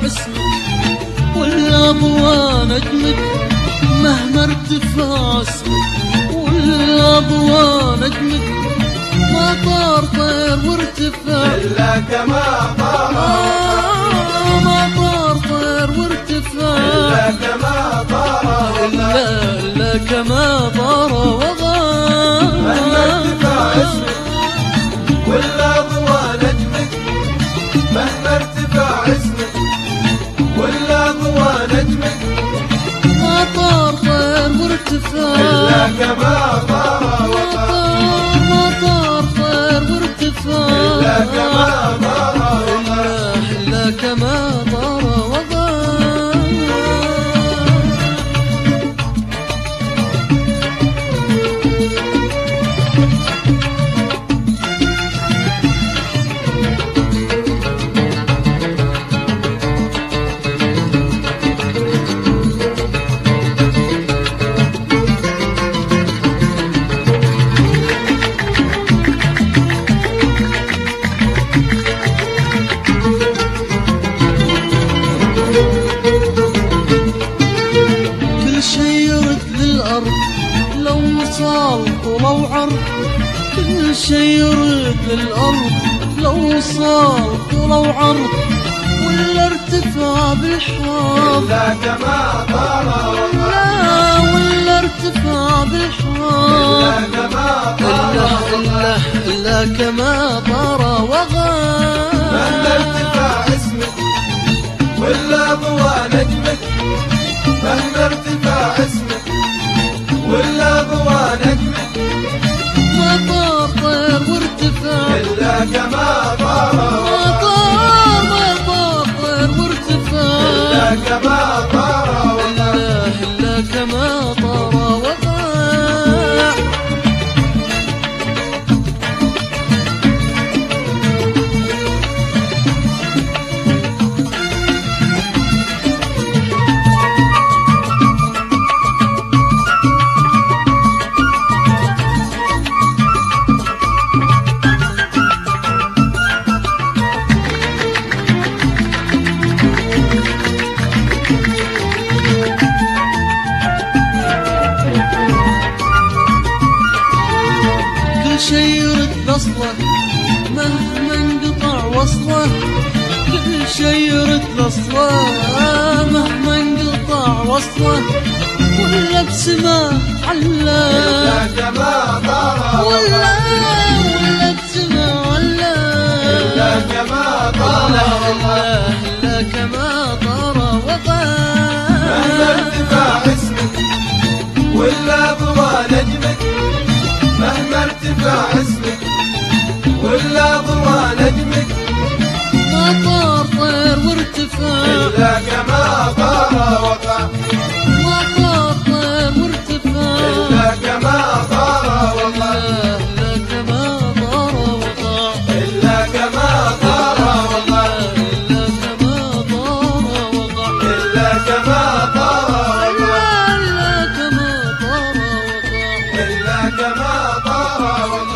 اسمك ولا ضوى نجمك مهما ارتفع اسمك ولا ضوى نجمك ما طار طير وارتفع إلا كما طار ما طار طير وارتفع إلا كما طار إلا كما طار وغاب مهما ارتفع اسمك ولا ضوى نجمك مهما ارتفع اسمك ولا ضوى نجمك ما طار طير وارتفع إلا كما طار ما طار طير وارتفع إلا كما طار إلا كما طار وغاب ولو عرض كل شي يرد للأرض لو صار ولو عرض ولا ارتفع بالحار إلا كما طار ولا ارتفع بالحار إلا كما طار إلا كما طار وغاب مهما ارتفع اسمك ولا ضوى نجمك مهما ارتفع اسمك ولا ضوى نجمك ما طار طير وارتفع إلا كما طار ما طار طير وارتفع إلا كما طار إلا كما طار وقع شي يرد اصله مهما انقطع وصله كل شي يرد اصله مهما انقطع وصله ولا بسما علا إلا كما طار ولا بسما علا إلا كما طار إلا كما طار وقع مهما ارتفع اسمك ولا ضوى نجمك مهما ارتفع اسمك ولا ضوى نجمك ما طار طير وارتفع إلا كما طار وقع ما طار طير وارتفع إلا كما طار وقع إلا كما طار وقع إلا كما طار وقع إلا كما طار وقع إلا كما طار وقع إلا كما طار وقع إلا كما طار وقع